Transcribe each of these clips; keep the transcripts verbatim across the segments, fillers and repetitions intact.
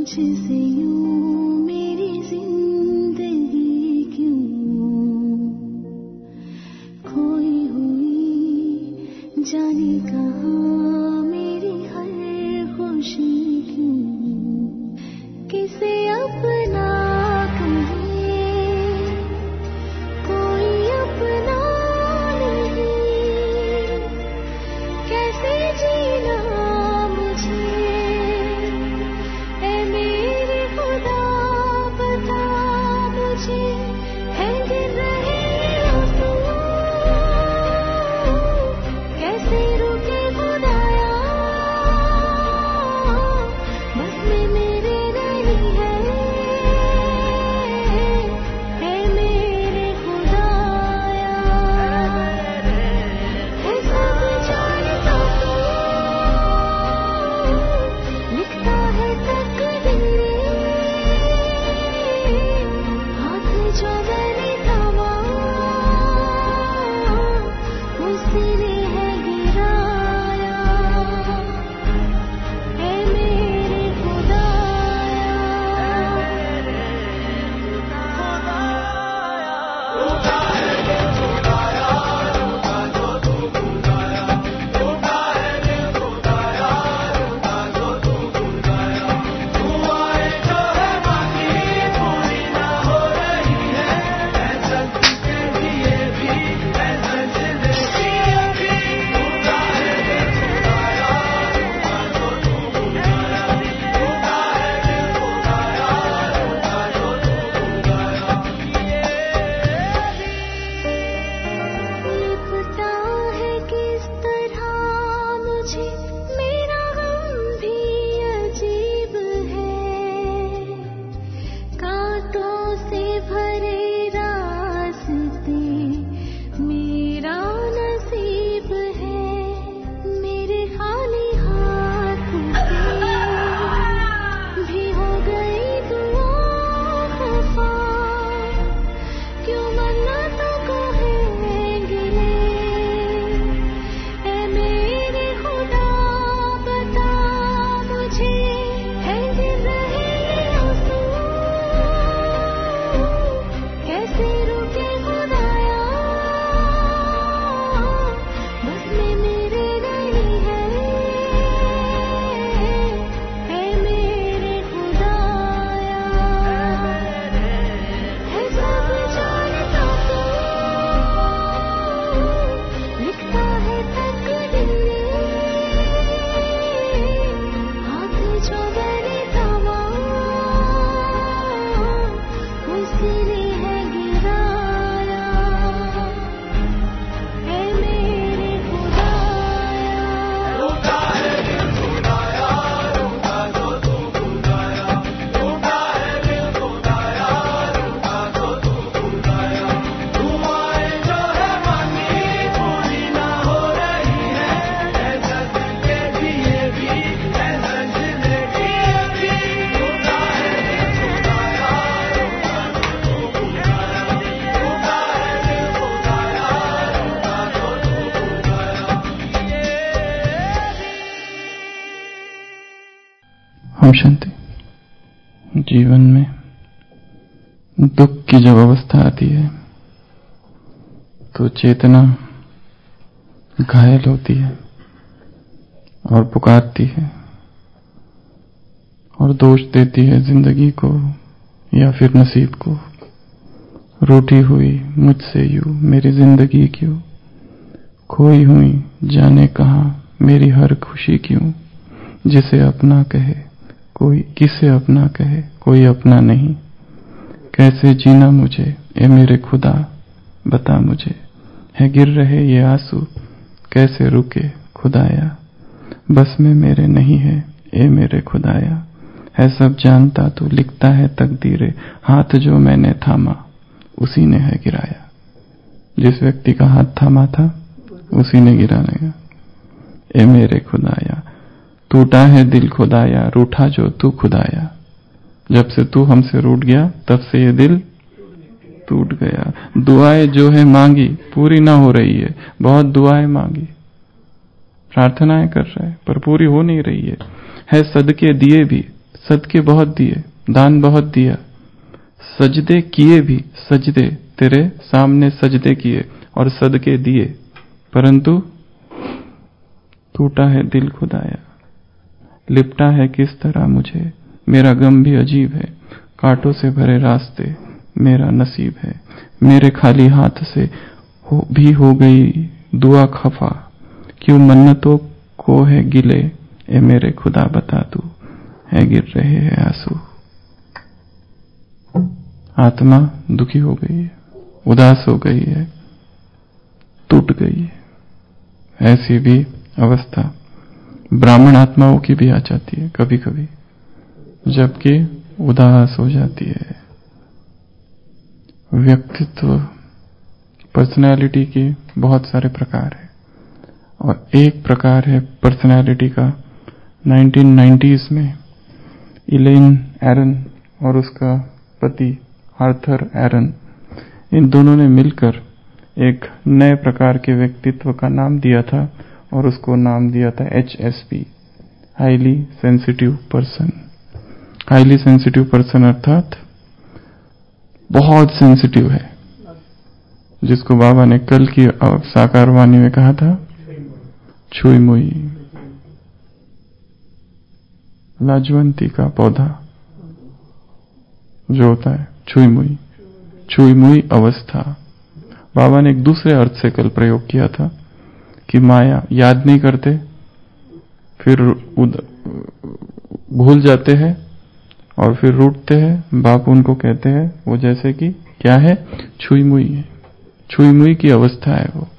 मुझसे यूं मेरी जिंदगी क्यों खोई हुई जाने कहाँ मेरी हर खुशी क्यों किसे अपना कहे कोई अपना नहीं कैसे जीना मुझे ऐ मेरे खुदा बता मुझे है गिर रहे आंसू कैसे रुके खुदाया बस में मेरे नहीं है है मेरे खुदाया है सब जानता तू लिखता है तकदीर हाथ जो मैंने थामा उसने है गिराया है मेरे खुदाया लिपटा है किस तरह मुझे मेरा गम भी अजीब है कांटों से भरे रास्ते मेरा नसीब है मेरे खाली हाथों से भी हो गई दुआ खफा क्यों मरना तो कहेंगे ऐ मेरे खुदा बता मुझे है गिर रहे आंसू कैसे रुके खुदाया बस में मेरे नहीं है है मेरे खुदाया है सब जानता तू लिखता है तकदीर हाथ जो मैंने थामा उसने है गिराया है मेरे खुदाया हम शांति। जीवन में दुख की जब अवस्था आती है तो चेतना घायल होती है और पुकारती है और दोष देती है जिंदगी को या फिर नसीब को। रूठी हुई मुझसे यूं मेरी जिंदगी क्यों खोई हुई जाने कहाँ मेरी हर खुशी क्यों जिसे अपना कहे कोई किसे अपना कहे कोई अपना नहीं कैसे जीना मुझे ए मेरे खुदा बता मुझे है गिर रहे ये आंसू कैसे रुके खुदाया बस में मेरे नहीं है ए मेरे खुदाया है सब जानता तू लिखता है तकदीरे हाथ जो मैंने थामा उसी ने है गिराया। जिस व्यक्ति का हाथ थामा था उसी ने गिराने का। ए मेरे खुदाया टूटा है दिल खुदाया रूठा जो तू खुदाया जब से तू हमसे रूठ गया तब से ये दिल टूट गया। दुआएं जो है मांगी पूरी ना हो रही है बहुत दुआएं मांगी प्रार्थनाएं कर रहे हैं पर पूरी हो नहीं रही है है सदके दिए भी सदके बहुत दिए, दान बहुत दिया, सजदे किए भी, सजदे तेरे सामने सजदे किए और सदके दिए, परंतु टूटा है दिल खुदाया, लिपटा है किस तरह मुझे, मेरा गम भी अजीब है, कांटों से भरे रास्ते मेरा नसीब है, मेरे खाली हाथ से हो भी हो गई दुआ खफा, क्यों मन्नतों को है गिले, ए मेरे खुदा बता तू, है गिर रहे हैं आंसू। आत्मा दुखी हो गई है, उदास हो गई है, टूट गई है। ऐसी भी अवस्था ब्राह्मण आत्माओं की भी आ जाती है कभी कभी, जबकि उदास हो जाती है। व्यक्तित्व, पर्सनैलिटी के बहुत सारे प्रकार हैं और एक प्रकार है पर्सनैलिटी का नाइनटीन नाइंटीज़ में इलेन एरन और उसका पति आर्थर एरन, इन दोनों ने मिलकर एक नए प्रकार के व्यक्तित्व का नाम दिया था और उसको नाम दिया था H S P, highly sensitive person. Highly sensitive person अर्थात बहुत सेंसिटिव है, जिसको बाबा ने कल की साकार वाणी में कहा था छुई मुई, लाजवंती का पौधा जो होता है छुई मुई, छुई मुई अवस्था। बाबा ने एक दूसरे अर्थ से कल प्रयोग किया था कि माया याद नहीं करते, फिर भूल जाते हैं और फिर रूठते हैं। बाप उनको कहते हैं वो जैसे कि क्या है, छुई मुई है, छुई मुई की अवस्था है वो।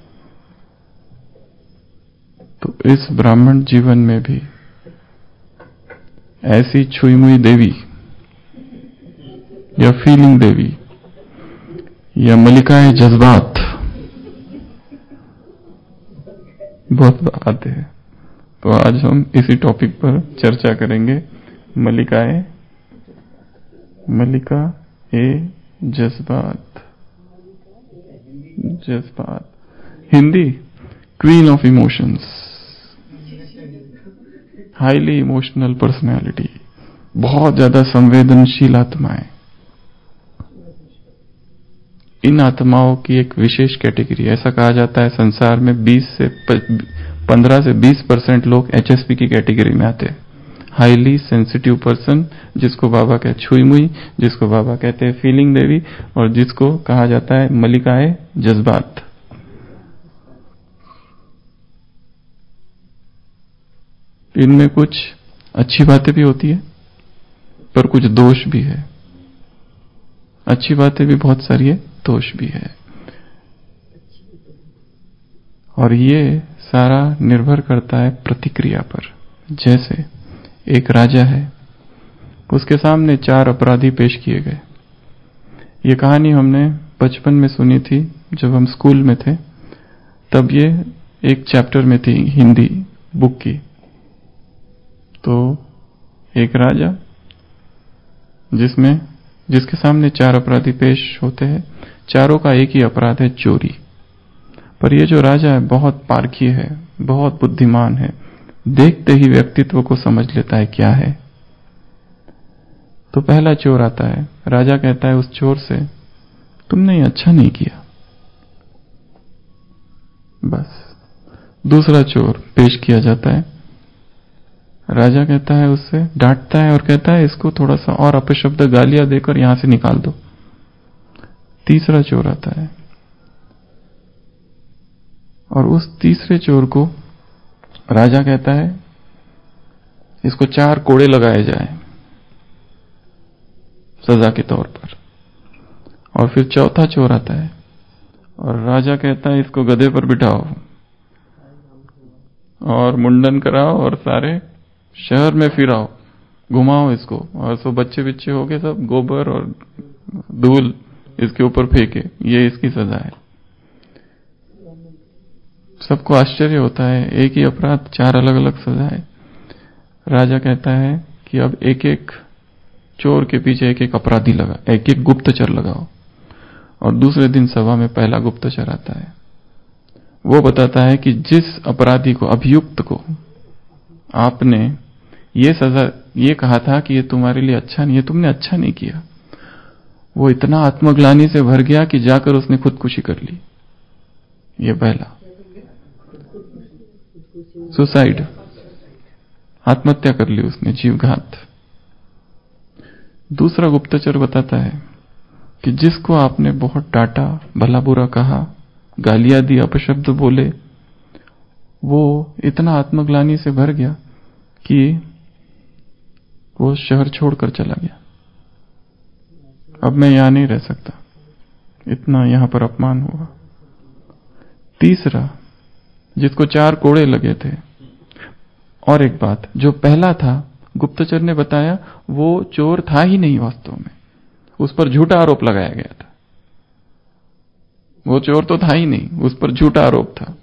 तो इस ब्राह्मण जीवन में भी ऐसी छुई मुई देवी या फीलिंग देवी या मलिकाए जज्बात बहुत आते हैं। तो आज हम इसी टॉपिक पर चर्चा करेंगे, मलिकाए मलिका ए जज्बात। जज्बात Hindi queen of emotions, highly emotional personality, बहुत ज्यादा संवेदनशील आत्माएं। इन आत्माओं की एक विशेष कैटेगरी, ऐसा कहा जाता है संसार में बीस से पंद्रह से बीस परसेंट लोग एच एस पी की कैटेगरी में आते हैं। हाईली सेंसिटिव पर्सन, जिसको बाबा कहते छुई मुई, जिसको बाबा कहते हैं फीलिंग देवी, और जिसको कहा जाता है मलिकाए जज्बात। इनमें कुछ अच्छी बातें भी होती है पर कुछ दोष भी है। अच्छी बातें भी बहुत सारी है, दोष भी है, और ये सारा निर्भर करता है प्रतिक्रिया पर। जैसे एक राजा है, उसके सामने चार अपराधी पेश किए गए। ये कहानी हमने बचपन में सुनी थी जब हम स्कूल में थे, तब ये एक चैप्टर में थी हिंदी बुक की। तो एक राजा जिसमें जिसके सामने चार अपराधी पेश होते हैं, चारों का एक ही अपराध है, चोरी। पर ये जो राजा है बहुत पारखी है, बहुत बुद्धिमान है, देखते ही व्यक्तित्व को समझ लेता है क्या है। तो पहला चोर आता है, राजा कहता है उस चोर से, तुमने ये अच्छा नहीं किया। बस दूसरा चोर पेश किया जाता है, राजा कहता है उससे, डांटता है और कहता है इसको थोड़ा सा और अपशब्द गालियां देकर यहां से निकाल दो। तीसरा चोर आता है और उस तीसरे चोर को राजा कहता है इसको चार कोड़े लगाए जाए सजा के तौर पर। और फिर चौथा चोर आता है और राजा कहता है इसको गधे पर बिठाओ और मुंडन कराओ और सारे शहर में फिराओ, घुमाओ इसको, और सो बच्चे बिच्चे हो गए सब गोबर और धूल इसके ऊपर फेंके, ये इसकी सजा है। सबको आश्चर्य होता है, एक ही अपराध, चार अलग अलग सजाएं। राजा कहता है कि अब एक एक चोर के पीछे एक एक अपराधी लगा, एक एक गुप्तचर लगाओ। और दूसरे दिन सभा में पहला गुप्तचर आता है, वो बताता है कि जिस अपराधी को, अभियुक्त को आपने ये सजा, ये कहा था कि ये तुम्हारे लिए अच्छा नहीं है, तुमने अच्छा नहीं किया। वो इतना आत्मग्लानि से भर गया कि जाकर उसने खुदकुशी कर ली। ये पहला, सुसाइड, आत्महत्या कर ली उसने, जीवघात। दूसरा गुप्तचर बताता है कि जिसको आपने बहुत डांटा, भला बुरा कहा, गालियां दी, अपशब्द बोले, वो इतना आत्मग्लानि से भर गया कि वो शहर छोड़कर चला गया। अब मैं यहां नहीं रह सकता, इतना यहां पर अपमान हुआ। तीसरा, जिसको चार कोड़े लगे थे। और एक बात, जो पहला था, गुप्तचर ने बताया वो चोर था ही नहीं वास्तव में, उस पर झूठा आरोप लगाया गया था। वो चोर तो था ही नहीं, उस पर झूठा आरोप था।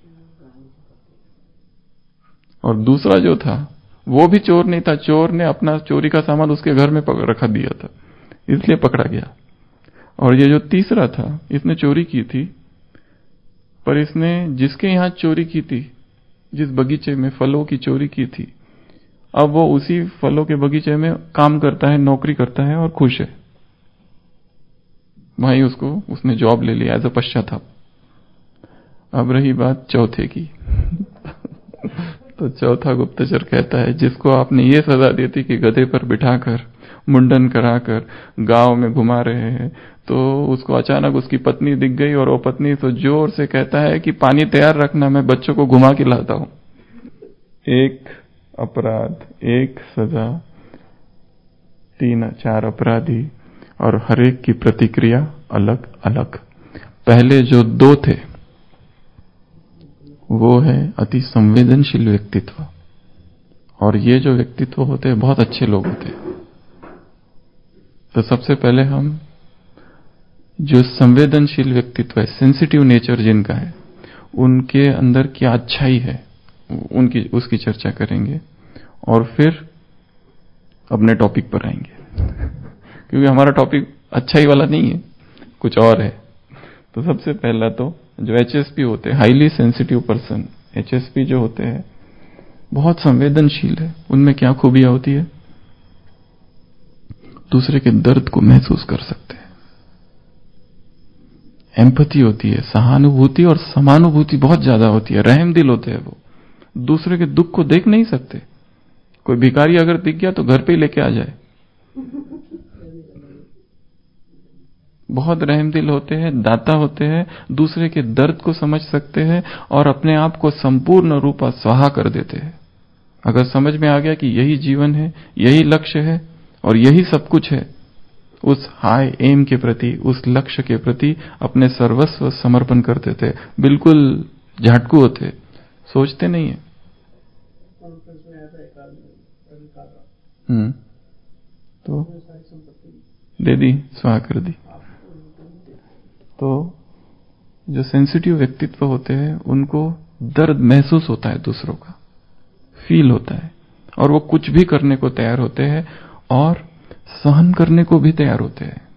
और दूसरा जो था वो भी चोर नहीं था, चोर ने अपना चोरी का सामान उसके घर में रखा दिया था, इसलिए पकड़ा गया। और ये जो तीसरा था, इसने चोरी की थी, पर इसने जिसके यहां चोरी की थी, जिस बगीचे में फलों की चोरी की थी, अब वो उसी फलों के बगीचे में काम करता है, नौकरी करता है और खुश है। वहीं उसको उसने जॉब ले लिया एज अ पश्चाताप। अब रही बात चौथे की। तो चौथा गुप्तचर कहता है, जिसको आपने ये सजा दी थी कि गधे पर बिठाकर, मुंडन कराकर गांव में घुमा रहे हैं, तो उसको अचानक उसकी पत्नी दिख गई और वो पत्नी तो जोर से कहता है कि पानी तैयार रखना, मैं बच्चों को घुमा के लाता हूं। एक अपराध, एक सजा, तीन चार अपराधी, और हर एक की प्रतिक्रिया अलग अलग। पहले जो दो थे वो है अति संवेदनशील व्यक्तित्व, और ये जो व्यक्तित्व होते हैं बहुत अच्छे लोग होते हैं। तो सबसे पहले हम जो संवेदनशील व्यक्तित्व है, सेंसिटिव नेचर जिनका है, उनके अंदर क्या अच्छाई है उनकी उसकी चर्चा करेंगे, और फिर अपने टॉपिक पर आएंगे। क्योंकि हमारा टॉपिक अच्छाई वाला नहीं है, कुछ और है। तो सबसे पहला तो जो एच एस पी होते हैं, highly sensitive person, H S P जो होते हैं बहुत संवेदनशील है। उनमें क्या खूबियां होती है? दूसरे के दर्द को महसूस कर सकते हैं, एम्पैथी होती है, सहानुभूति और समानुभूति बहुत ज्यादा होती है, रहम दिल होते हैं। वो दूसरे के दुख को देख नहीं सकते। कोई भिखारी अगर दिख गया तो घर पे ही लेके आ जाए। बहुत रहमदिल होते हैं, दाता होते हैं, दूसरे के दर्द को समझ सकते हैं और अपने आप को संपूर्ण रूपा स्वाहा कर देते हैं। अगर समझ में आ गया कि यही जीवन है, यही लक्ष्य है और यही सब कुछ है, उस हाई एम के प्रति, उस लक्ष्य के प्रति अपने सर्वस्व समर्पण कर देते। बिल्कुल झाटकू होते, सोचते नहीं है। हम्म तो दे दी, स्वाहा कर दी। तो जो सेंसिटिव व्यक्तित्व होते हैं उनको दर्द महसूस होता है, दूसरों का फील होता है, और वो कुछ भी करने को तैयार होते हैं और सहन करने को भी तैयार होते हैं।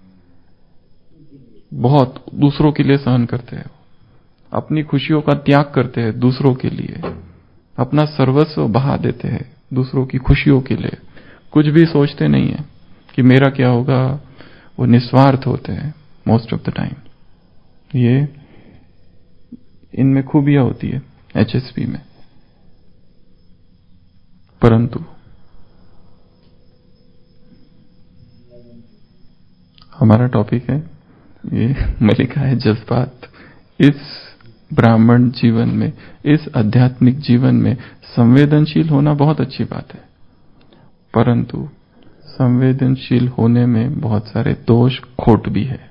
बहुत दूसरों के लिए सहन करते हैं, अपनी खुशियों का त्याग करते हैं दूसरों के लिए, अपना सर्वस्व बहा देते हैं दूसरों की खुशियों के लिए। कुछ भी सोचते नहीं है कि मेरा क्या होगा, वो निस्वार्थ होते हैं मोस्ट ऑफ द टाइम। ये इनमें खूबियां होती है एच एस पी में। परंतु हमारा टॉपिक है, ये मलिका है जज्बात। इस ब्राह्मण जीवन में, इस आध्यात्मिक जीवन में संवेदनशील होना बहुत अच्छी बात है, परंतु संवेदनशील होने में बहुत सारे दोष खोट भी है।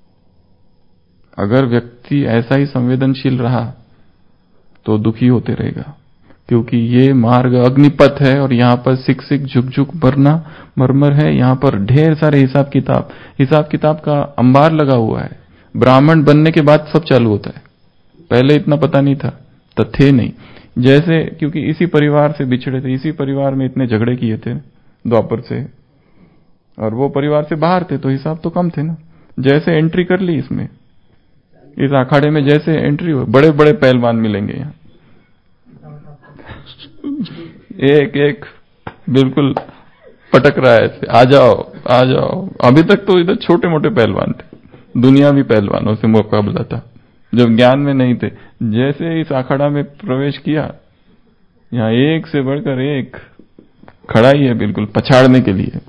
अगर व्यक्ति ऐसा ही संवेदनशील रहा तो दुखी होते रहेगा, क्योंकि ये मार्ग अग्निपथ है और यहां पर सिक सिक झुक झुक मरना मरमर है। यहां पर ढेर सारे हिसाब किताब हिसाब किताब का अंबार लगा हुआ है। ब्राह्मण बनने के बाद सब चालू होता है, पहले इतना पता नहीं था, तो थे नहीं। जैसे क्योंकि इसी परिवार से बिछड़े थे, इसी परिवार में इतने झगड़े किए थे द्वापर से, और वो परिवार से बाहर थे तो हिसाब तो कम थे ना। जैसे एंट्री कर ली इसमें, इस अखाड़े में जैसे एंट्री हो, बड़े बड़े पहलवान मिलेंगे यहाँ, एक एक बिल्कुल पटक रहा है ऐसे, आ जाओ आ जाओ। अभी तक तो इधर छोटे मोटे पहलवान थे, दुनियावी पहलवानों से मुकाबला था, जब ज्ञान में नहीं थे। जैसे इस अखाड़ा में प्रवेश किया, यहाँ एक से बढ़कर एक खड़ा ही है, बिल्कुल पछाड़ने के लिए।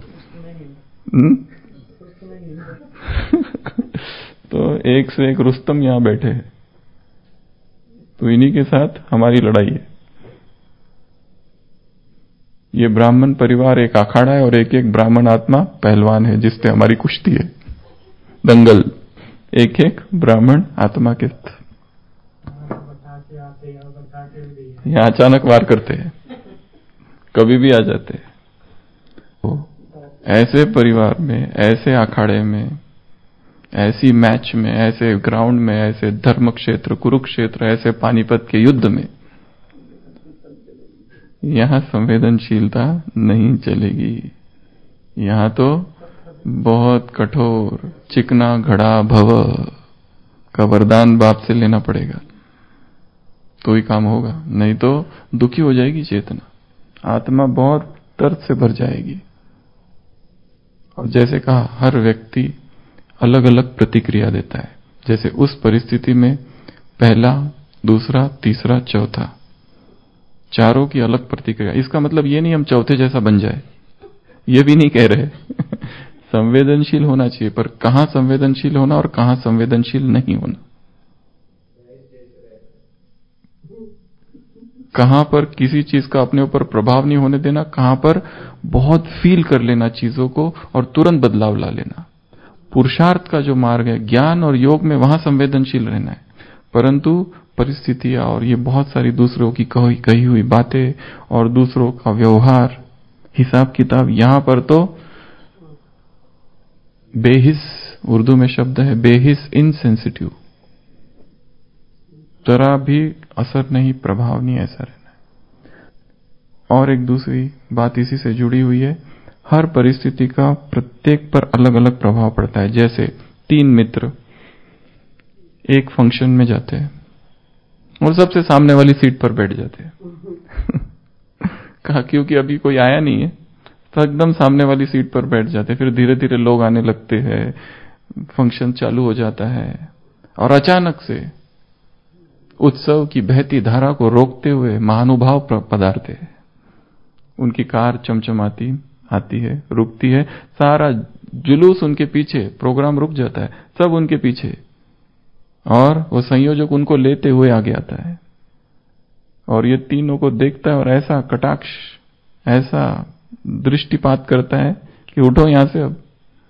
तो एक से एक रुस्तम यहाँ बैठे हैं, तो इन्हीं के साथ हमारी लड़ाई है। ये ब्राह्मण परिवार एक अखाड़ा है और एक एक ब्राह्मण आत्मा पहलवान है, जिससे हमारी कुश्ती है, दंगल, एक एक ब्राह्मण आत्मा के साथ। यहाँ अचानक वार करते हैं, कभी भी आ जाते हैं। तो ऐसे परिवार में, ऐसे अखाड़े में, ऐसी मैच में, ऐसे ग्राउंड में, ऐसे धर्म क्षेत्र कुरुक्षेत्र, ऐसे पानीपत के युद्ध में यहां संवेदनशीलता नहीं चलेगी। यहां तो बहुत कठोर चिकना घड़ा भव का वरदान बाप से लेना पड़ेगा, तो ही काम होगा, नहीं तो दुखी हो जाएगी चेतना, आत्मा बहुत दर्द से भर जाएगी। और जैसे कहा, हर व्यक्ति अलग अलग प्रतिक्रिया देता है। जैसे उस परिस्थिति में पहला, दूसरा, तीसरा, चौथा, चारों की अलग प्रतिक्रिया। इसका मतलब ये नहीं हम चौथे जैसा बन जाए, ये भी नहीं कह रहे। संवेदनशील होना चाहिए, पर कहां संवेदनशील होना और कहां संवेदनशील नहीं होना, कहां पर किसी चीज का अपने ऊपर प्रभाव नहीं होने देना, कहां पर बहुत फील कर लेना चीजों को और तुरंत बदलाव ला लेना। पुरुषार्थ का जो मार्ग है ज्ञान और योग में, वहां संवेदनशील रहना है। परंतु परिस्थितियां और ये बहुत सारी दूसरों की कही, कही हुई बातें और दूसरों का व्यवहार, हिसाब किताब, यहां पर तो बेहिस, उर्दू में शब्द है बेहिस, इनसेंसिटिव, जरा भी असर नहीं, प्रभाव नहीं, ऐसा रहना है। और एक दूसरी बात इसी से जुड़ी हुई है, हर परिस्थिति का प्रत्येक पर अलग अलग प्रभाव पड़ता है। जैसे तीन मित्र एक फंक्शन में जाते हैं और सबसे सामने वाली सीट पर बैठ जाते हैं। कहा क्योंकि अभी कोई आया नहीं है, तो एकदम सामने वाली सीट पर बैठ जाते हैं। फिर धीरे धीरे लोग आने लगते हैं, फंक्शन चालू हो जाता है, और अचानक से उत्सव की बहती धारा को रोकते हुए महानुभाव पधारते हैं। उनकी कार चमचमाती आती है, रुकती है, सारा जुलूस उनके पीछे, प्रोग्राम रुक जाता है, सब उनके पीछे, और वो संयोजक उनको लेते हुए आगे आता है और ये तीनों को देखता है और ऐसा कटाक्ष, ऐसा दृष्टिपात करता है कि उठो यहां से। अब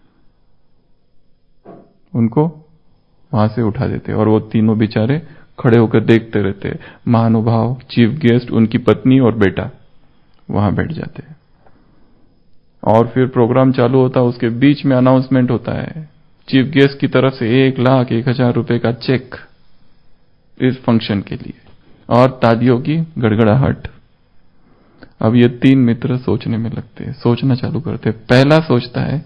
उनको वहां से उठा देते और वो तीनों बेचारे खड़े होकर देखते रहते। महानुभाव, चीफ गेस्ट, उनकी पत्नी और बेटा वहां बैठ जाते हैं। और फिर प्रोग्राम चालू होता है, उसके बीच में अनाउंसमेंट होता है चीफ गेस्ट की तरफ से एक लाख एक हजार रुपए का चेक इस फंक्शन के लिए, और तालियों की गड़गड़ाहट। अब ये तीन मित्र सोचने में लगते हैं, सोचना चालू करते हैं। पहला सोचता है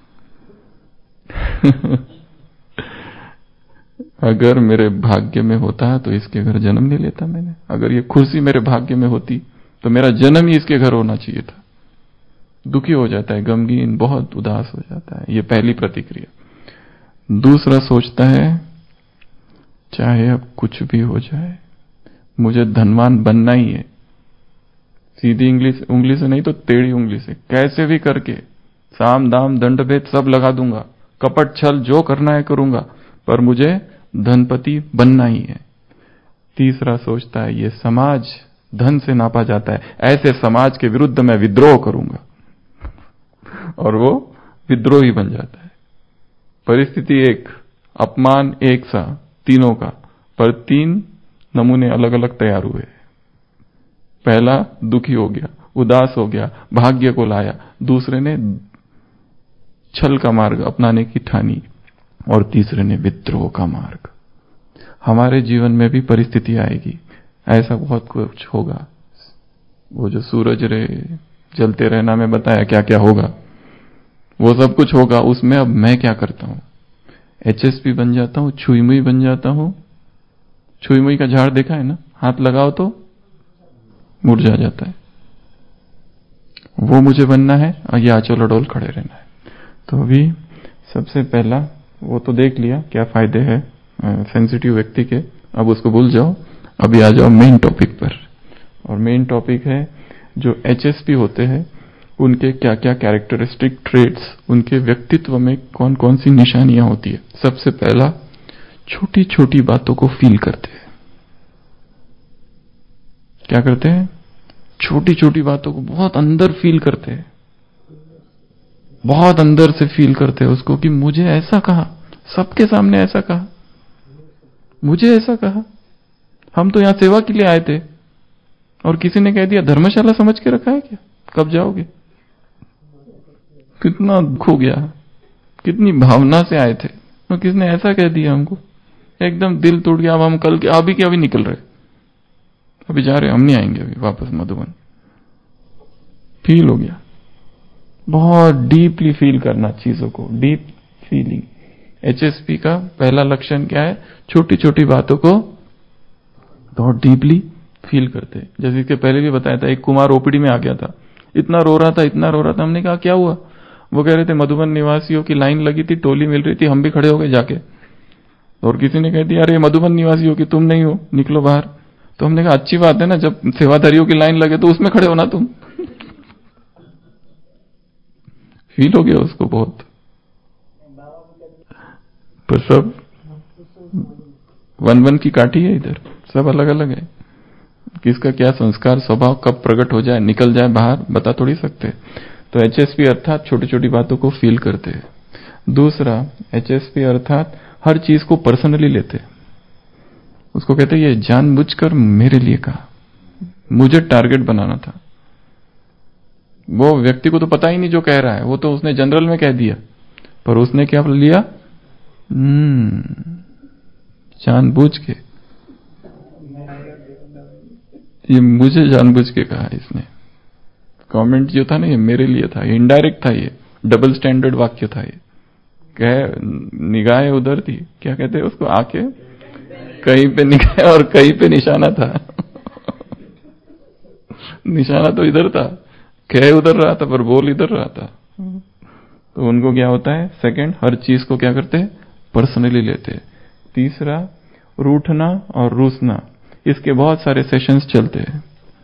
अगर मेरे भाग्य में होता तो इसके घर जन्म नहीं लेता मैंने, अगर ये कुर्सी मेरे भाग्य में होती तो मेरा जन्म ही इसके घर होना चाहिए था। दुखी हो जाता है, गमगीन, बहुत उदास हो जाता है। ये पहली प्रतिक्रिया। दूसरा सोचता है चाहे अब कुछ भी हो जाए, मुझे धनवान बनना ही है। सीधी इंग्लिश उंगली से नहीं तो टेढ़ी उंगली से, कैसे भी करके साम दाम दंड भेद सब लगा दूंगा, कपट छल जो करना है करूंगा, पर मुझे धनपति बनना ही है। तीसरा सोचता है ये समाज धन से नापा जाता है, ऐसे समाज के विरुद्ध मैं विद्रोह करूंगा, और वो विद्रोही बन जाता है। परिस्थिति एक, अपमान एक सा तीनों का, पर तीन नमूने अलग अलग तैयार हुए। पहला दुखी हो गया, उदास हो गया, भाग्य को लाया। दूसरे ने छल का मार्ग अपनाने की ठानी, और तीसरे ने विद्रोह का मार्ग। हमारे जीवन में भी परिस्थिति आएगी, ऐसा बहुत कुछ होगा। वो जो सूरज रे जलते रहना में बताया क्या क्या होगा, वो सब कुछ होगा। उसमें अब मैं क्या करता हूं? एचएसपी बन जाता हूं, छुई मुई बन जाता हूं। छुई मुई का झाड़ देखा है ना, हाथ लगाओ तो मुरझा जाता है। वो मुझे बनना है और ये आंचल अडोल खड़े रहना है। तो अभी सबसे पहला वो तो देख लिया क्या फायदे हैं सेंसिटिव व्यक्ति के, अब उसको भूल जाओ। अभी आ जाओ मेन टॉपिक पर, और मेन टॉपिक है जो एचएसपी होते हैं उनके क्या क्या कैरेक्टरिस्टिक ट्रेट्स, उनके व्यक्तित्व में कौन कौन सी निशानियां होती है। सबसे पहला, छोटी छोटी बातों को फील करते हैं। क्या करते हैं? छोटी छोटी बातों को बहुत अंदर फील करते हैं, बहुत अंदर से फील करते हैं उसको कि मुझे ऐसा कहा, सबके सामने ऐसा कहा, मुझे ऐसा कहा। हम तो यहां सेवा के लिए आए थे और किसी ने कह दिया धर्मशाला समझ के रखा है क्या, कब जाओगे। कितना दुख हो गया, कितनी भावना से आए थे और किसने ऐसा कह दिया हमको, एकदम दिल टूट गया। अब हम कल के अभी के अभी निकल रहे, अभी जा रहे, हम नहीं आएंगे अभी वापस मधुबन। फील हो गया, बहुत डीपली फील करना चीजों को, डीप फीलिंग। एचएसपी का पहला लक्षण क्या है? छोटी छोटी बातों को बहुत डीपली फील करते हैं। जैसे इसके पहले भी बताया था, एक कुमार ओपीडी में आ गया था, इतना रो रहा था, इतना रो रहा था। हमने कहा क्या हुआ? वो कह रहे थे मधुबन निवासियों की लाइन लगी थी, टोली मिल रही थी, हम भी खड़े हो गए जाके। और किसी ने कह दिया अरे मधुबन निवासियों की तुम नहीं हो, निकलो बाहर। तो हमने कहा अच्छी बात है ना, जब सेवाधारियों की लाइन लगे तो उसमें खड़े हो ना तुम। फील हो गया उसको बहुत। पर सब वन वन की काठी है, इधर सब अलग अलग है। किसका क्या संस्कार स्वभाव कब प्रकट हो जाए, निकल जाए बाहर, बता थोड़ी सकते। तो एचएसपी अर्थात छोटी छोटी बातों को फील करते हैं। दूसरा, एचएसपी अर्थात हर चीज को पर्सनली लेते। उसको कहते हैं ये जानबूझकर मेरे लिए कहा, मुझे टारगेट बनाना था। वो व्यक्ति को तो पता ही नहीं जो कह रहा है, वो तो उसने जनरल में कह दिया, पर उसने क्या लिया? हम्म जानबूझ के, ये मुझे जानबूझ के कहा इसने। कमेंट जो था ना ये मेरे लिए था, ये इनडायरेक्ट था, ये डबल स्टैंडर्ड वाक्य था। ये कह निगाहें उधर थी, क्या कहते हैं उसको, आके कहीं पे निगाह और कहीं पे निशाना था। निशाना तो इधर था, कह उधर रहा था पर बोल इधर रहा था। तो उनको क्या होता है? सेकंड, हर चीज को क्या करते हैं? पर्सनली लेते हैं। तीसरा, रूठना और रूसना, इसके बहुत सारे सेशंस चलते हैं।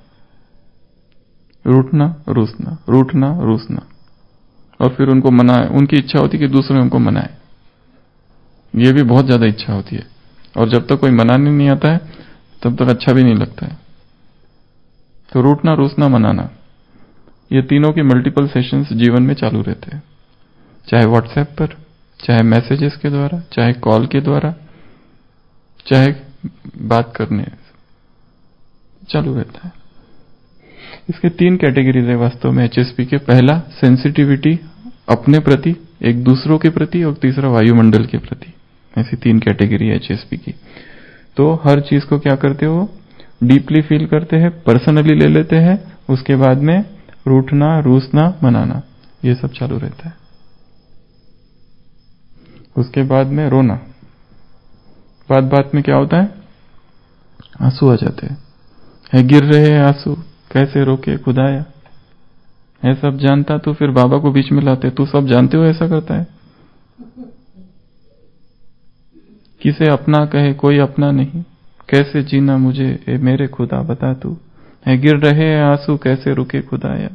रूठना रूसना, रूठना रूसना, और फिर उनको मनाए। उनकी इच्छा होती है कि दूसरे उनको मनाए, ये भी बहुत ज्यादा इच्छा होती है। और जब तक कोई मनाने नहीं आता है तब तक अच्छा भी नहीं लगता है। तो रूठना रूसना मनाना, ये तीनों के मल्टीपल सेशंस जीवन में चालू रहते हैं, चाहे व्हाट्सएप पर, चाहे मैसेजेस के द्वारा, चाहे कॉल के द्वारा, चाहे बात करने, चालू रहता है। इसके तीन कैटेगरीज है वास्तव में एचएसपी के। पहला, सेंसिटिविटी अपने प्रति, एक दूसरों के प्रति, और तीसरा वायुमंडल के प्रति। ऐसी तीन कैटेगरी है एचएसपी की। तो हर चीज को क्या करते हो? डीपली फील करते हैं, पर्सनली ले लेते हैं, उसके बाद में रूठना रूसना मनाना, ये सब चालू रहता है। उसके बाद में रोना, बात बात में क्या होता है? आंसू आ जाते हैं, है गिर रहे हैं आंसू, कैसे रोके खुदाया। है सब जानता तो फिर बाबा को बीच में लाते, तू सब जानते हो ऐसा करता है। किसे अपना कहे कोई अपना नहीं, कैसे जीना मुझे ए मेरे खुदा बता तू। है गिर रहे हैं आंसू, कैसे रुके खुदाया।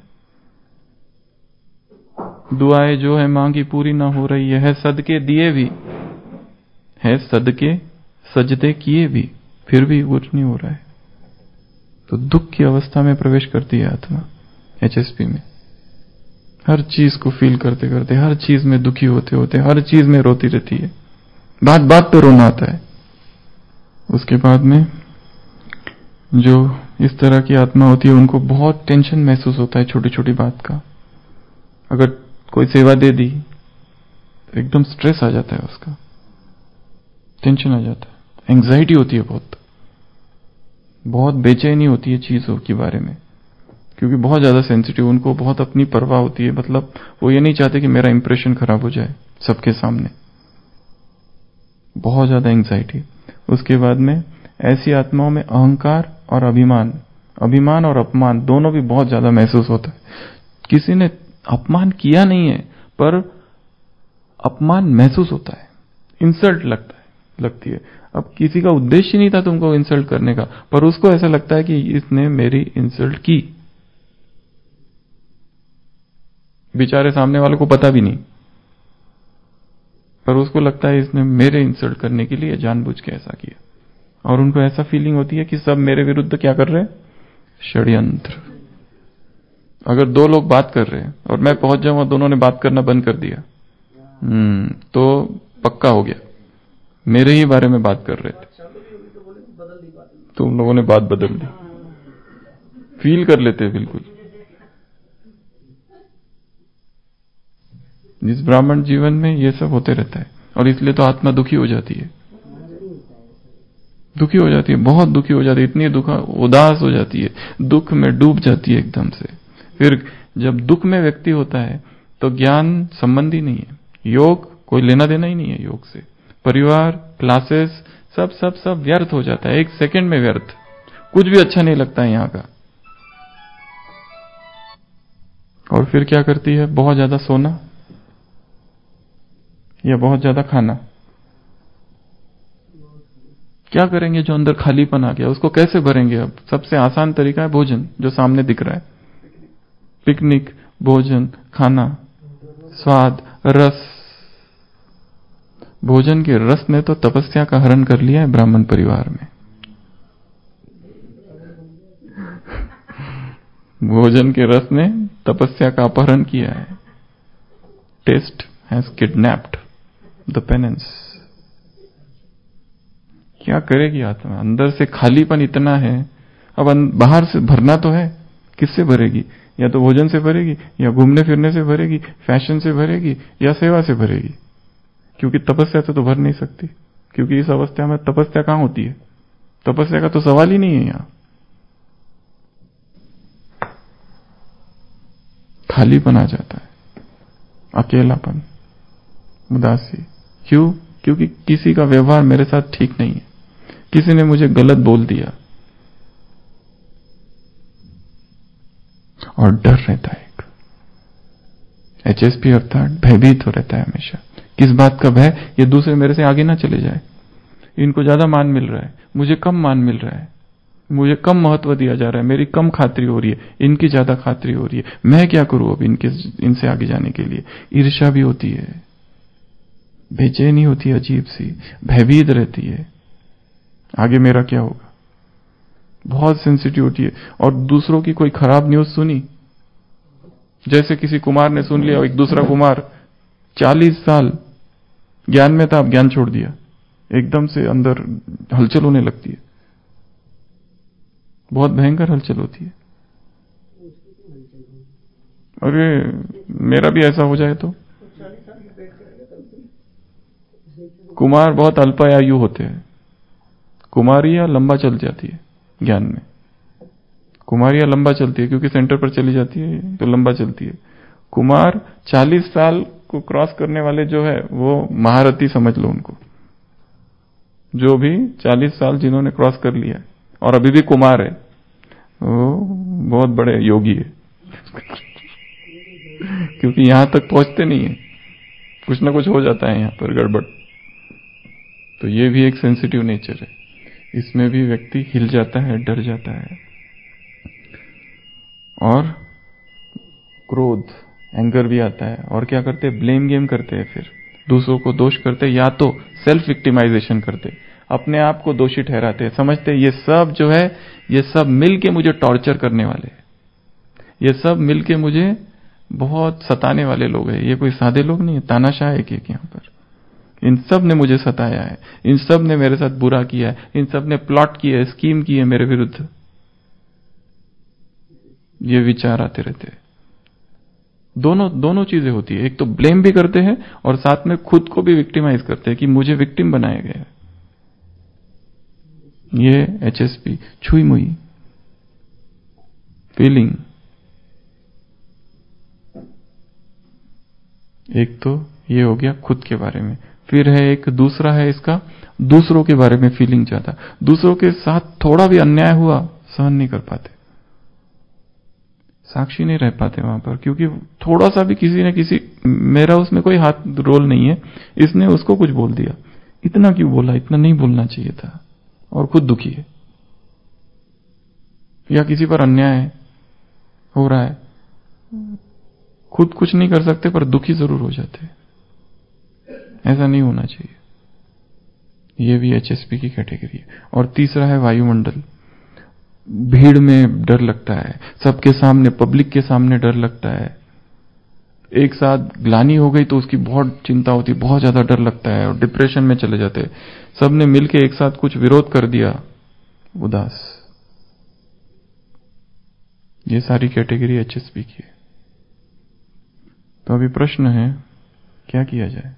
दुआएं जो है मांगी पूरी ना हो रही है, है सदके दिए भी, है सदके सजदे किए भी, फिर भी कुछ नहीं हो रहा है। तो दुख की अवस्था में प्रवेश करती है आत्मा एचएसपी में। हर चीज को फील करते करते, हर चीज में दुखी होते होते, हर चीज में रोती रहती है, बात बात पे रोना आता है। उसके बाद में जो इस तरह की आत्मा होती है उनको बहुत टेंशन महसूस होता है छोटी छोटी बात का। अगर कोई सेवा दे दी तो एकदम स्ट्रेस आ जाता है, उसका टेंशन आ जाता है, एंग्जाइटी होती है, बहुत बहुत बेचैनी होती है चीजों के बारे में, क्योंकि बहुत ज्यादा सेंसिटिव, उनको बहुत अपनी परवाह होती है। मतलब वो ये नहीं चाहते कि मेरा इंप्रेशन खराब हो जाए सबके सामने, बहुत ज्यादा एंग्जाइटी। उसके बाद में ऐसी आत्माओं में अहंकार और अभिमान, अभिमान और अपमान दोनों भी बहुत ज्यादा महसूस होता है। किसी ने अपमान किया नहीं है, पर अपमान महसूस होता है, इंसल्ट लगता है लगती है। अब किसी का उद्देश्य नहीं था तुमको इंसल्ट करने का, पर उसको ऐसा लगता है कि इसने मेरी इंसल्ट की। बेचारे सामने वाले को पता भी नहीं, पर उसको लगता है इसने मेरे इंसल्ट करने के लिए जानबूझ के ऐसा किया। और उनको ऐसा फीलिंग होती है कि सब मेरे विरुद्ध क्या कर रहे हैं, षड्यंत्र। अगर दो लोग बात कर रहे हैं और मैं पहुंच जाऊं और दोनों ने बात करना बंद कर दिया, हम्म तो पक्का हो गया मेरे ही बारे में बात कर रहे थे, तो उन लोगों ने बात बदल दी। फील कर लेते हैं बिल्कुल। जिस ब्राह्मण जीवन में ये सब होते रहता है, और इसलिए तो आत्मा दुखी हो जाती है, दुखी हो जाती है, बहुत दुखी हो जाती है, इतनी दुख उदास हो जाती है, दुख में डूब जाती है एकदम से। फिर जब दुख में व्यक्ति होता है तो ज्ञान संबंधी नहीं है, योग कोई लेना देना ही नहीं है योग से, परिवार, क्लासेस, सब सब सब व्यर्थ हो जाता है, एक सेकंड में व्यर्थ, कुछ भी अच्छा नहीं लगता है यहाँ का। और फिर क्या करती है, बहुत ज्यादा सोना या बहुत ज्यादा खाना। क्या करेंगे जो अंदर खालीपन आ गया, उसको कैसे भरेंगे? अब सबसे आसान तरीका है भोजन, जो सामने दिख रहा है, पिकनिक, भोजन, खाना, स्वाद, रस। भोजन के रस ने तो तपस्या का हरण कर लिया है ब्राह्मण परिवार में। भोजन के रस ने तपस्या का अपहरण किया है। Test has kidnapped the penance. क्या करेगी आत्मा? अंदर से खालीपन इतना है, अब बाहर से भरना तो है, किससे भरेगी? या तो भोजन से भरेगी, या घूमने फिरने से भरेगी, फैशन से भरेगी, या सेवा से भरेगी। क्योंकि तपस्या से तो भर नहीं सकती, क्योंकि इस अवस्था में तपस्या कहां होती है? तपस्या का तो सवाल ही नहीं है यहां। खालीपन आ जाता है, अकेलापन, उदासी। क्यों? क्योंकि किसी का व्यवहार मेरे साथ ठीक नहीं है, किसी ने मुझे गलत बोल दिया, और डर रहता है एक। एचएसपी अर्थात भयभीत हो रहता है हमेशा। किस बात का भय? ये दूसरे मेरे से आगे ना चले जाए, इनको ज्यादा मान मिल रहा है, मुझे कम मान मिल रहा है, मुझे कम महत्व दिया जा रहा है, मेरी कम खातिरी हो रही है, इनकी ज्यादा खातिरी हो रही है, मैं क्या करूं अब इनके इनसे आगे जाने के लिए? ईर्ष्या भी होती है, बेचैनी होती है, अजीब सी, भयभीत रहती है, आगे मेरा क्या होगा? बहुत सेंसिटिव होती है। और दूसरों की कोई खराब न्यूज सुनी, जैसे किसी कुमार ने सुन लिया, एक दूसरा कुमार चालीस साल ज्ञान में था, अब ज्ञान छोड़ दिया, एकदम से अंदर हलचल होने लगती है, बहुत भयंकर हलचल होती है। अरे मेरा भी ऐसा हो जाए तो? कुमार बहुत अल्पायु होते हैं, कुमारियां लंबा चल जाती है ज्ञान में, कुमारियां लंबा चलती है क्योंकि सेंटर पर चली जाती है तो लंबा चलती है। कुमार चालीस साल को क्रॉस करने वाले जो है वो महारथी समझ लो उनको, जो भी चालीस साल जिन्होंने क्रॉस कर लिया है और अभी भी कुमार है, वो बहुत बड़े योगी है। क्योंकि यहां तक पहुंचते नहीं है, कुछ ना कुछ हो जाता है यहां पर गड़बड़। तो ये भी एक सेंसिटिव नेचर है, इसमें भी व्यक्ति हिल जाता है, डर जाता है। और क्रोध, एंगर भी आता है, और क्या करते हैं? ब्लेम गेम करते हैं, फिर दूसरों को दोष करते हैं, या तो सेल्फ विक्टिमाइजेशन करते, अपने आप को दोषी ठहराते हैं, समझते हैं ये सब जो है ये सब मिलके मुझे टॉर्चर करने वाले हैं, ये सब मिलके मुझे बहुत सताने वाले लोग हैं, ये कोई सादे लोग नहीं है, तानाशाह है एक यहां पर, इन सब ने मुझे सताया है, इन सब ने मेरे साथ बुरा किया है, इन सब ने प्लॉट किया है, स्कीम की है मेरे विरुद्ध। ये विचार आते रहते हैं। दोनों दोनों चीजें होती है, एक तो ब्लेम भी करते हैं और साथ में खुद को भी विक्टिमाइज करते हैं कि मुझे विक्टिम बनाया गया है। ये एचएसपी, छुई मुई फीलिंग। एक तो ये हो गया खुद के बारे में, फिर है एक दूसरा है इसका दूसरों के बारे में फीलिंग ज्यादा। दूसरों के साथ थोड़ा भी अन्याय हुआ सहन नहीं कर पाते, साक्षी नहीं रह पाते वहां पर, क्योंकि थोड़ा सा भी किसी ने किसी, मेरा उसमें कोई हाथ रोल नहीं है, इसने उसको कुछ बोल दिया, इतना क्यों बोला, इतना नहीं बोलना चाहिए था, और खुद दुखी है, या किसी पर अन्याय हो रहा है, खुद कुछ नहीं कर सकते पर दुखी जरूर हो जाते हैं। ऐसा नहीं होना चाहिए। ये भी एचएसपी की कैटेगरी है। और तीसरा है वायुमंडल। भीड़ में डर लगता है, सबके सामने, पब्लिक के सामने डर लगता है। एक साथ ग्लानि हो गई तो उसकी बहुत चिंता होती, बहुत ज्यादा डर लगता है और डिप्रेशन में चले जाते हैं। सबने मिलके एक साथ कुछ विरोध कर दिया, उदास। ये सारी कैटेगरी एचएसपी की है। तो अभी प्रश्न है, क्या किया जाए?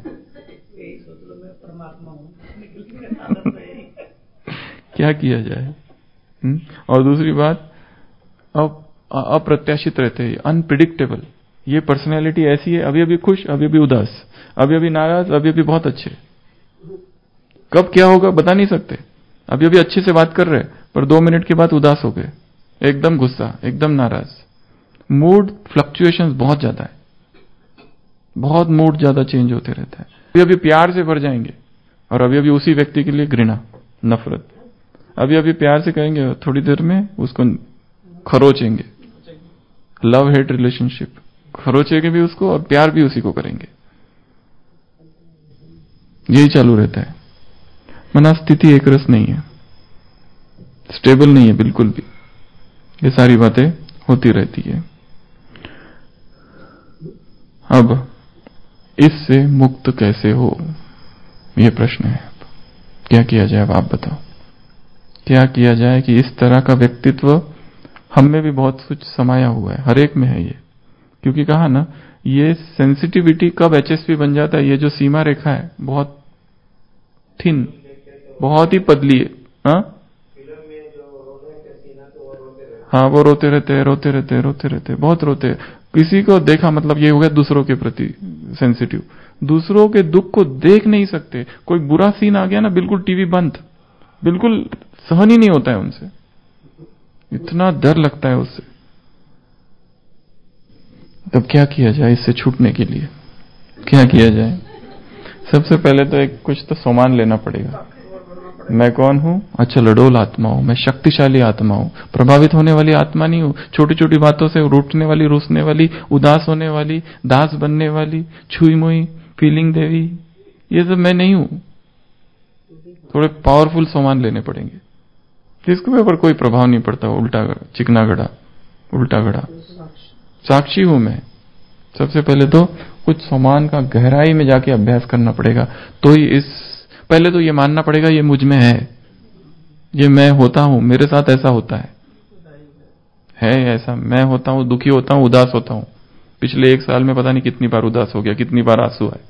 क्या किया जाए? हुँ? और दूसरी बात, अब अप्रत्याशित रहते हैं, अनप्रिडिक्टेबल। ये पर्सनैलिटी ऐसी है, अभी अभी खुश, अभी अभी उदास, अभी अभी नाराज, अभी अभी बहुत अच्छे। कब क्या होगा बता नहीं सकते। अभी अभी अच्छे से बात कर रहे पर दो मिनट के बाद उदास हो गए, एकदम गुस्सा, एकदम नाराज। मूड फ्लक्चुएशंस बहुत ज्यादा है, बहुत मूड ज्यादा चेंज होते रहता है। अभी अभी प्यार से भर जाएंगे और अभी अभी उसी व्यक्ति के लिए घृणा, नफरत। अभी अभी प्यार से कहेंगे, थोड़ी देर में उसको खरोचेंगे। लव हेट रिलेशनशिप, खरोचेंगे भी उसको और प्यार भी उसी को करेंगे। यही चालू रहता है। मनस्थिति एक रस नहीं है, स्टेबल नहीं है बिल्कुल भी। ये सारी बातें होती रहती है। अब इससे मुक्त कैसे हो, ये प्रश्न है। क्या किया जाए, अब आप बताओ, क्या किया जाए कि इस तरह का व्यक्तित्व हम में भी बहुत कुछ समाया हुआ है, हर एक में है ये। क्योंकि कहा ना, ये सेंसिटिविटी कब एचएसपी बन जाता है, ये जो सीमा रेखा है बहुत थिन, बहुत ही पतली है। हाँ हाँ, वो रोते रहते हैं, रोते रहते हैं, रोते रहते हैं, बहुत रोते हैं। किसी को देखा मतलब ये हो गया दूसरों के प्रति सेंसिटिव, दूसरों के दुख को देख नहीं सकते। कोई बुरा सीन आ गया ना, बिल्कुल टीवी बंद, बिल्कुल सहन ही नहीं होता है उनसे, इतना डर लगता है उससे। तब क्या किया जाए इससे छूटने के लिए? क्या किया जाए? सबसे पहले तो एक कुछ तो सामान लेना पड़ेगा। मैं कौन हूं? अच्छा, लडोल आत्मा हूं, मैं शक्तिशाली आत्मा हूं, प्रभावित होने वाली आत्मा नहीं हूं, छोटी छोटी बातों से रूठने वाली, रूसने वाली, उदास होने वाली, दास बनने वाली, छुई मुई फीलिंग देवी, ये सब मैं नहीं हूं। थोड़े पावरफुल सामान लेने पड़ेंगे जिसके ऊपर कोई प्रभाव नहीं पड़ता, उल्टा चिकना घड़ा, उल्टा घड़ा। साक्षी हूं मैं। सबसे पहले तो कुछ सामान का गहराई में जाके अभ्यास करना पड़ेगा। तो ही इस पहले तो ये मानना पड़ेगा ये मुझ में है, ये मैं होता हूं, मेरे साथ ऐसा होता है है ऐसा मैं होता हूं, दुखी होता हूं, उदास होता हूं। पिछले एक साल में पता नहीं कितनी बार उदास हो गया, कितनी बार आंसू आए।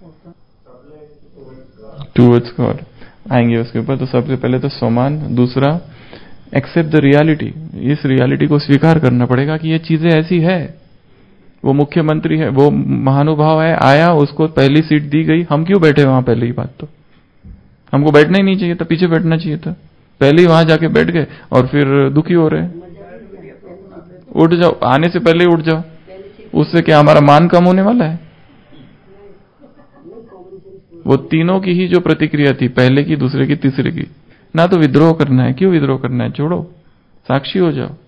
टूवर्ड्स गॉड आएंगे उसके ऊपर। तो सबसे पहले तो सम्मान, दूसरा एक्सेप्ट द रियलिटी। इस रियलिटी को स्वीकार करना पड़ेगा कि ये चीजें ऐसी है। वो मुख्यमंत्री है, वो महानुभाव है, आया, उसको पहली सीट दी गई, हम क्यों बैठे वहां? पहले ही बात तो हमको बैठना ही नहीं चाहिए था, पीछे बैठना चाहिए था। पहले ही वहां जाके बैठ गए और फिर दुखी हो रहे। उठ जाओ, आने से पहले ही उठ जाओ। उससे क्या हमारा मान कम होने वाला है? वो तीनों की ही जो प्रतिक्रिया थी, पहले की, दूसरे की, तीसरे की, ना तो विद्रोह करना है। क्यों विद्रोह करना है? छोड़ो, साक्षी हो जाओ।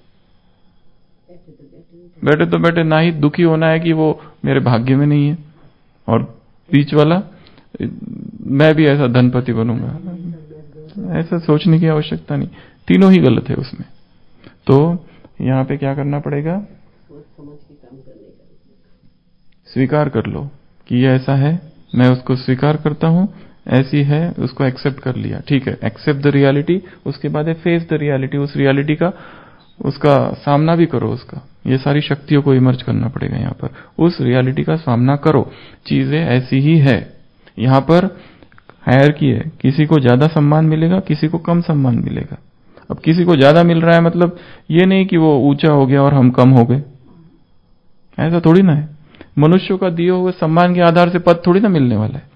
बैठे तो बैठे, ना ही दुखी होना है कि वो मेरे भाग्य में नहीं है, और बीच वाला मैं भी ऐसा धनपति बनूंगा, ऐसा सोचने की आवश्यकता नहीं। तीनों ही गलत है उसमें। तो यहां पे क्या करना पड़ेगा? स्वीकार कर लो कि ये ऐसा है, मैं उसको स्वीकार करता हूं, ऐसी है, उसको एक्सेप्ट कर लिया, ठीक है। Accept the reality. उसके बाद है फेस द रियलिटी। उस रियलिटी का, उसका सामना भी करो। उसका, ये सारी शक्तियों को इमर्ज करना पड़ेगा यहाँ पर। उस रियलिटी का सामना करो, चीजें ऐसी ही है। यहाँ पर हायरार्की है, किसी को ज्यादा सम्मान मिलेगा, किसी को कम सम्मान मिलेगा। अब किसी को ज्यादा मिल रहा है मतलब ये नहीं कि वो ऊंचा हो गया और हम कम हो गए, ऐसा थोड़ी ना है। मनुष्यों का दिए हुए सम्मान के आधार से पद थोड़ी ना मिलने वाला है।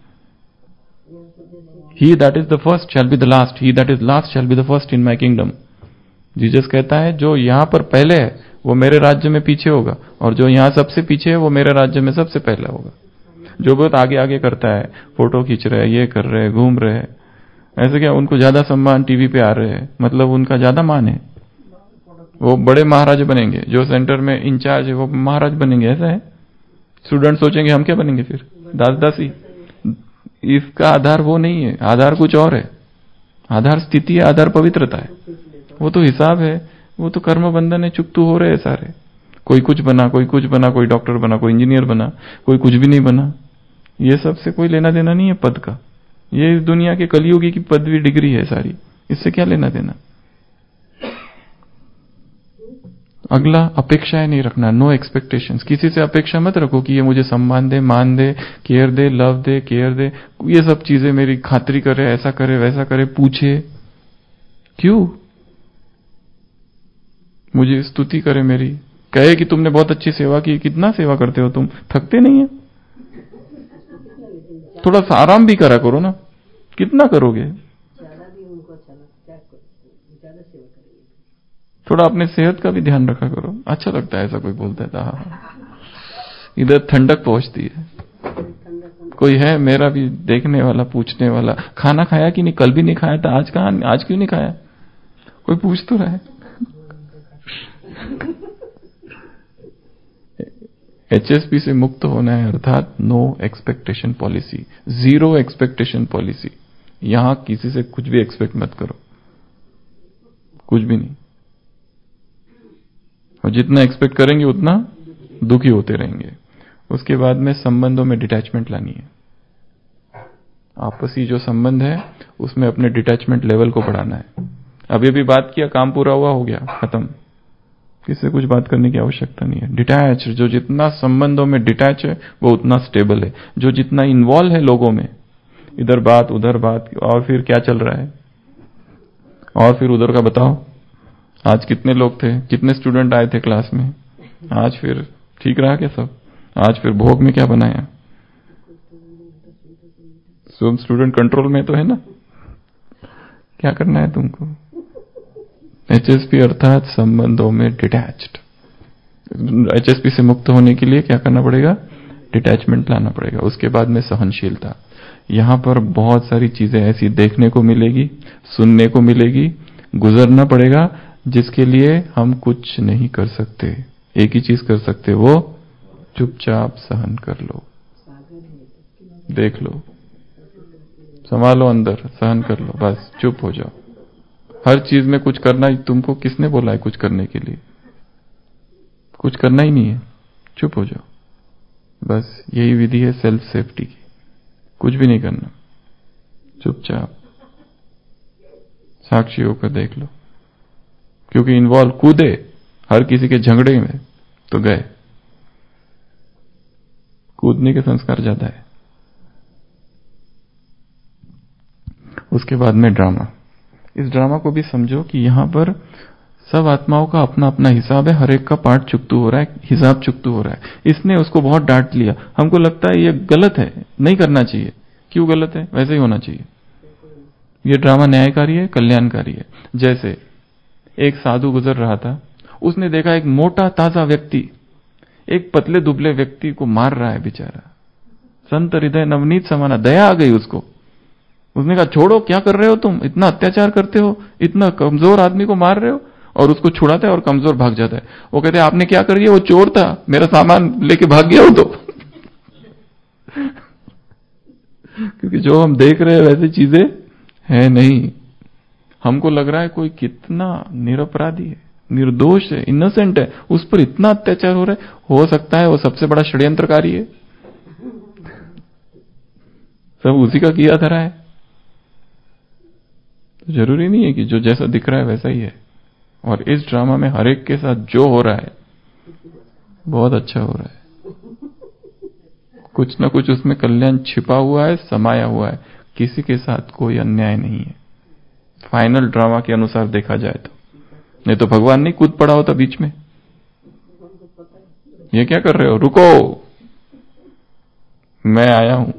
He that is the first shall be the last, he that is last shall be the first in my kingdom। Jesus कहता है जो यहां पर पहले है वो मेरे राज्य में पीछे होगा, और जो यहाँ सबसे पीछे है वो मेरे राज्य में सबसे पहला होगा। जो बहुत आगे आगे करता है, फोटो खींच रहे हैं, ये कर रहे हैं, घूम रहे हैं, ऐसे क्या उनको ज्यादा सम्मान टीवी पे आ रहे हैं, मतलब उनका ज्यादा मान है, वो बड़े महाराज बनेंगे। जो सेंटर में इंचार्ज है वो महाराज बनेंगे, ऐसा है। स्टूडेंट सोचेंगे हम क्या बनेंगे फिर, दास दासी। इसका आधार वो नहीं है, आधार कुछ और है। आधार स्थिति है, आधार पवित्रता है, वो तो हिसाब है, वो तो कर्म बंधन है, चुकतू हो रहे हैं सारे। कोई कुछ बना, कोई कुछ बना, कोई डॉक्टर बना, कोई इंजीनियर बना, कोई कुछ भी नहीं बना। ये सबसे कोई लेना देना नहीं है पद का। ये इस दुनिया के कलयुगी की पदवी डिग्री है सारी, इससे क्या लेना देना। अगला, अपेक्षाएं नहीं रखना, नो एक्सपेक्टेशंस। किसी से अपेक्षा मत रखो कि ये मुझे सम्मान दे, मान दे, केयर दे, लव दे, केयर दे, ये सब चीजें मेरी खातिरी करे, ऐसा करे, वैसा करे, पूछे। क्यों? मुझे स्तुति करे मेरी, कहे कि तुमने बहुत अच्छी सेवा की। कितना सेवा करते हो तुम, थकते नहीं है? थोड़ा सा आराम भी करा करो ना, कितना करोगे? थोड़ा अपने सेहत का भी ध्यान रखा करो। अच्छा लगता है ऐसा कोई बोलता है तो हाँ, इधर ठंडक पहुंचती है। कोई है मेरा भी देखने वाला, पूछने वाला, खाना खाया कि नहीं, कल भी नहीं खाया था, आज कहां, आज क्यों नहीं खाया? कोई पूछ तो रहा है। एचएसपी से मुक्त होना है, अर्थात no expectation policy, zero expectation policy. यहां किसी से कुछ भी एक्सपेक्ट मत करो, कुछ भी नहीं। और जितना एक्सपेक्ट करेंगे उतना दुखी होते रहेंगे। उसके बाद में संबंधों में डिटैचमेंट लानी है। आपसी जो संबंध है उसमें अपने डिटैचमेंट लेवल को बढ़ाना है। अभी भी बात किया, काम पूरा हुआ, हो गया, खत्म। किससे कुछ बात करने की आवश्यकता नहीं है। डिटैच, जो जितना संबंधों में डिटैच है वो उतना स्टेबल है। जो जितना इन्वॉल्व है लोगों में, इधर बात उधर बात, और फिर क्या चल रहा है, और फिर उधर का बताओ, आज कितने लोग थे, कितने स्टूडेंट आए थे क्लास में, आज फिर ठीक रहा क्या सब, आज फिर भोग में क्या बनाया, सब स्टूडेंट कंट्रोल में तो है ना, क्या करना है तुमको। एचएसपी अर्थात संबंधों में डिटैच्ड। एचएसपी से मुक्त होने के लिए क्या करना पड़ेगा, डिटैचमेंट लाना पड़ेगा। उसके बाद में सहनशीलता। यहां पर बहुत सारी चीजें ऐसी देखने को मिलेगी, सुनने को मिलेगी, गुजरना पड़ेगा, जिसके लिए हम कुछ नहीं कर सकते। एक ही चीज कर सकते, वो चुपचाप सहन कर लो, देख लो, संभालो, अंदर सहन कर लो, बस चुप हो जाओ। हर चीज में कुछ करना ही, तुमको किसने बोला है कुछ करने के लिए? कुछ करना ही नहीं है, चुप हो जाओ, बस यही विधि है सेल्फ सेफ्टी की। कुछ भी नहीं करना, चुपचाप साक्षी होकर देख लो। क्योंकि इन्वॉल्व कूदे हर किसी के झगड़े में तो गए, कूदने के संस्कार ज्यादा है। उसके बाद में ड्रामा। इस ड्रामा को भी समझो कि यहां पर सब आत्माओं का अपना अपना हिसाब है, हर एक का पार्ट चुकतू हो रहा है, हिसाब चुकतू हो रहा है। इसने उसको बहुत डांट लिया, हमको लगता है ये गलत है, नहीं करना चाहिए। क्यों गलत है? वैसे ही होना चाहिए। ये ड्रामा न्यायकारी है, कल्याणकारी है। जैसे एक साधु गुजर रहा था, उसने देखा एक मोटा ताजा व्यक्ति एक पतले दुबले व्यक्ति को मार रहा है बेचारा। संत हृदय नवनीत समाना, दया आ गई उसको। उसने कहा छोड़ो, क्या कर रहे हो तुम, इतना अत्याचार करते हो, इतना कमजोर आदमी को मार रहे हो। और उसको छुड़ाता है और कमजोर भाग जाता है। वो कहते हैं आपने क्या कर दिया, वो चोर था, मेरा सामान लेके भाग गया हो तो। क्योंकि जो हम देख रहे हैं वैसी चीजें है नहीं। हमको लग रहा है कोई कितना निरपराधी है, निर्दोष है, इनोसेंट है, उस पर इतना अत्याचार हो रहा है। हो सकता है वो सबसे बड़ा षड्यंत्रकारी है, सब उसी का किया धरा है। तो जरूरी नहीं है कि जो जैसा दिख रहा है वैसा ही है। और इस ड्रामा में हर एक के साथ जो हो रहा है बहुत अच्छा हो रहा है। कुछ ना कुछ उसमें कल्याण छिपा हुआ है, समाया हुआ है। किसी के साथ कोई अन्याय नहीं है, फाइनल ड्रामा के अनुसार देखा जाए तो। नहीं तो भगवान नहीं कूद पड़ा होता बीच में, ये क्या कर रहे हो, रुको, मैं आया हूं।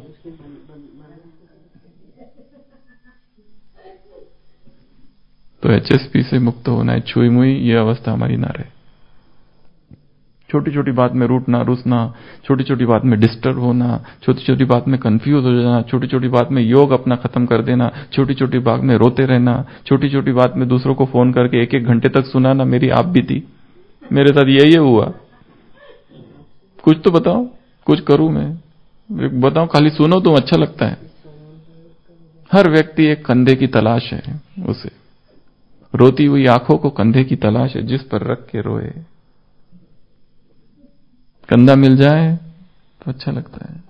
तो एचएसपी से मुक्त होना है, छुई मुई ये अवस्था हमारी ना रहे। छोटी छोटी बात में रूठना रुसना, छोटी छोटी बात में डिस्टर्ब होना, छोटी छोटी बात में कंफ्यूज हो जाना, छोटी छोटी बात में योग अपना खत्म कर देना, छोटी छोटी बात में रोते रहना, छोटी छोटी बात में दूसरों को फोन करके एक एक घंटे तक सुनाना, मेरी आप भी थी, मेरे साथ यही ये हुआ, कुछ तो बताओ, कुछ करूं मैं, बताओ, खाली सुनो तुम, अच्छा लगता है। हर व्यक्ति एक कंधे की तलाश है, उसे रोती हुई आंखों को कंधे की तलाश है जिस पर रख के रोए। कंधा मिल जाए तो अच्छा लगता है।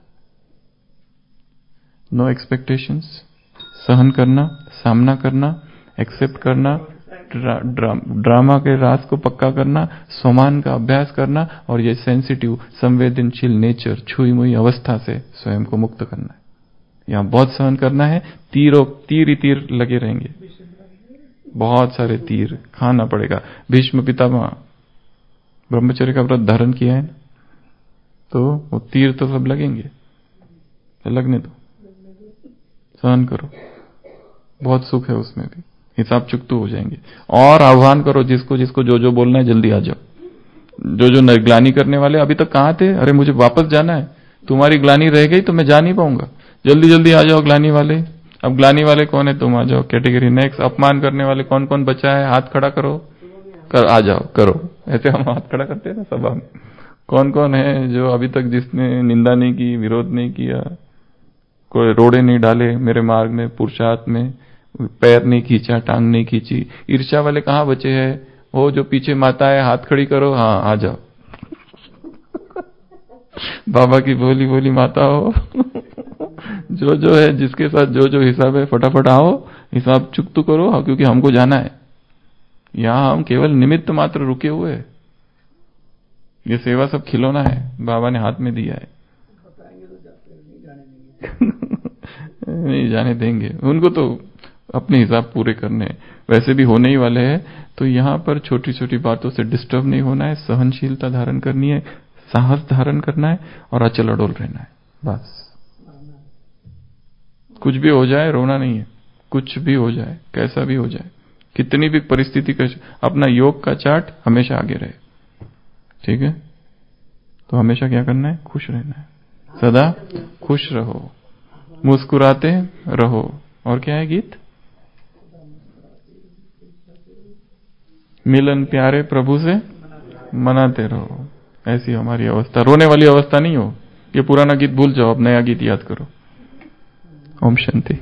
नो एक्सपेक्टेशंस, सहन करना, सामना करना, एक्सेप्ट करना, ड्रा, ड्रा, ड्रामा के राज को पक्का करना, सम्मान का अभ्यास करना, और ये सेंसिटिव संवेदनशील नेचर, छुई मुई अवस्था से स्वयं को मुक्त करना है। यहां बहुत सहन करना है, तीरों तीर ही तीर लगे रहेंगे, बहुत सारे तीर खाना पड़ेगा। भीष्म पितामह ब्रह्मचर्य का व्रत धारण किया है तो वो तीर तो सब लगेंगे, तो लगने दो, सहन करो, बहुत सुख है उसमें भी, हिसाब चुकतू हो जाएंगे। और आह्वान करो जिसको जिसको जो जो बोलना है, जल्दी आ जाओ। जो जो ग्लानी करने वाले अभी तक कहां थे, अरे मुझे वापस जाना है, तुम्हारी ग्लानी रह गई तो मैं जा नहीं पाऊंगा, जल्दी जल्दी आ जाओ ग्लानी वाले। अब ग्लानी वाले कौन है, तुम आ जाओ कैटेगरी। नेक्स्ट, अपमान करने वाले कौन कौन बचा है, हाथ खड़ा करो, कर आ जाओ, करो। ऐसे हम हाथ खड़ा करते हैं ना सभा में। कौन कौन है जो अभी तक जिसने निंदा नहीं की, विरोध नहीं किया, कोई रोड़े नहीं डाले मेरे मार्ग में, पुरुषार्थ में पैर नहीं खींचा, टांग नहीं खींची। ईर्ष्या वाले कहां बचे हैं, वो जो पीछे माता है, हाथ खड़ी करो, हाँ आ जाओ। बाबा की भोली भोली माता हो। जो जो है जिसके साथ जो जो हिसाब है फटाफट आओ, हिसाब चुकतू करो, हाँ, क्योंकि हमको जाना है। यहां हम केवल निमित्त मात्र रुके हुए हैं। ये सेवा सब खिलौना है, बाबा ने हाथ में दिया है। नहीं जाने देंगे उनको, तो अपने हिसाब पूरे करने हैं, वैसे भी होने ही वाले हैं। तो यहां पर छोटी छोटी बातों से डिस्टर्ब नहीं होना है, सहनशीलता धारण करनी है, साहस धारण करना है और अचल अडोल रहना है। बस कुछ भी हो जाए रोना नहीं है, कुछ भी हो जाए, कैसा भी हो जाए, कितनी भी परिस्थिति का, अपना योग का चार्ट हमेशा आगे रहे। ठीक है, तो हमेशा क्या करना है, खुश रहना है, सदा खुश रहो, मुस्कुराते रहो। और क्या है गीत, मिलन प्यारे प्रभु से मनाते रहो। ऐसी हमारी अवस्था, रोने वाली अवस्था नहीं हो। ये पुराना गीत भूल जाओ, अब नया गीत याद करो। ओम शांति।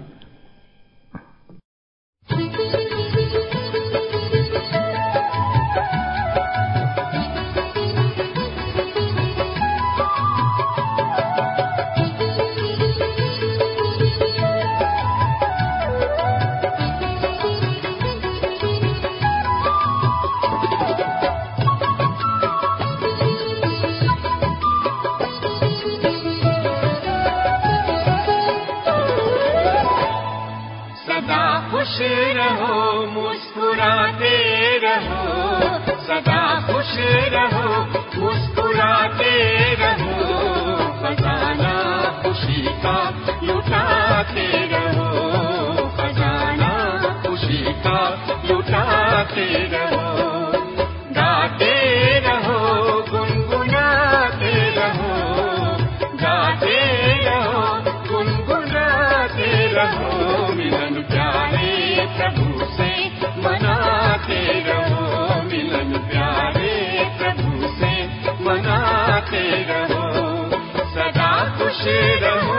खुश रहो, मुस्कुराते रहो, सदा खुश रहो, मुस्कुराते रहो, खजाना खुशी का लुटाते रहो, खजाना खुशी का लुटाते रहो, गाते रहो, गुनगुनाते रहो, गाते रहो, गुनगुनाते रहो, मिलन प्यारे प्रभु से मनाते रहो, मिलन प्यारे प्रभु से मनाते रहो, सदा खुश रहो।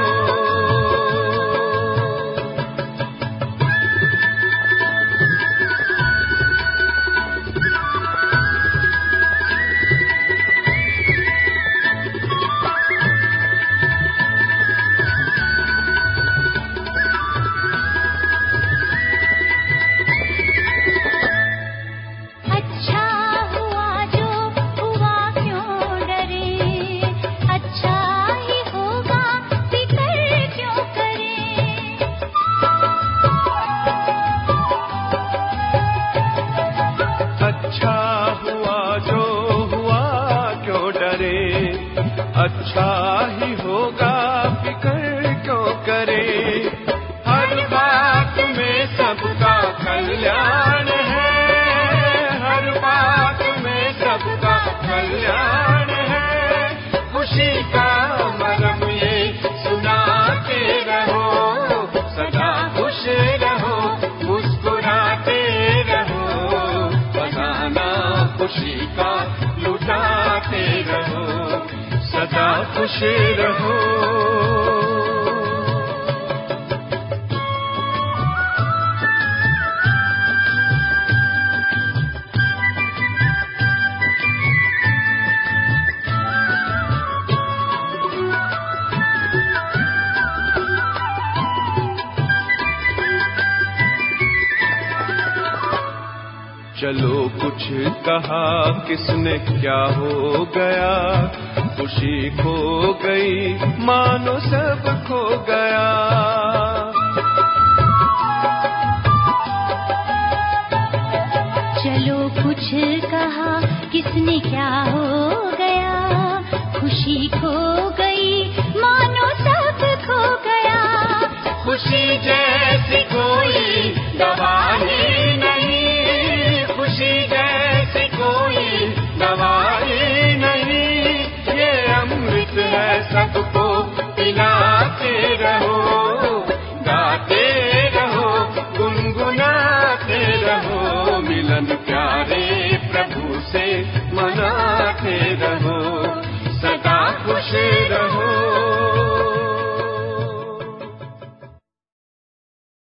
अच्छा ही होगा, फिक्र क्यों करे, हर बात में सबका कल्याण है, हर बात में सबका कल्याण खुशी का मरम ये सुनाते रहो, सदा खुश रहो, मुस्कुराते रहो, खजाना खुशी का लुटाते रहो, सदा खुश रहो। चलो कुछ कहा किसने क्या हो गया, खुशी खो गई मानो सब खो गया।